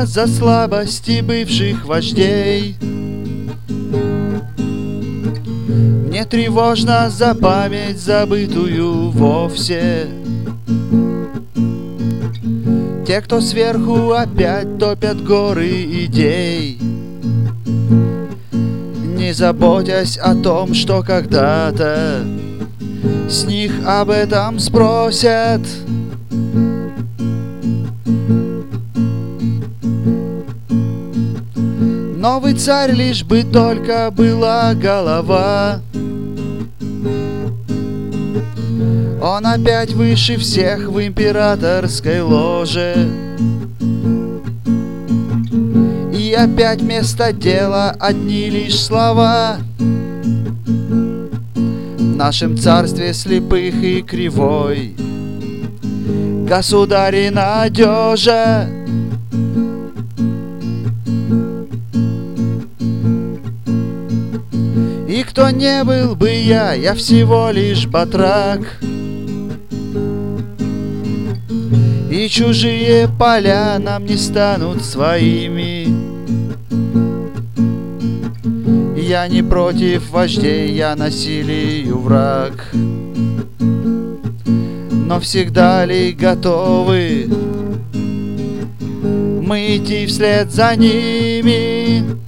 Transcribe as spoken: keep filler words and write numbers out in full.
тревожно за слабости бывших вождей. Мне тревожно за память, забытую вовсе. Те, кто сверху опять топят горы идей, не заботясь о том, что когда-то с них об этом спросят. Новый царь, лишь бы только была голова. Он опять выше всех в императорской ложе. И опять вместо дела одни лишь слова. В нашем царстве слепых и кривой государь надежа. И кто не был бы я, я всего лишь батрак. И чужие поля нам не станут своими. Я не против вождей, я насилию враг. Но всегда ли готовы мы идти вслед за ними?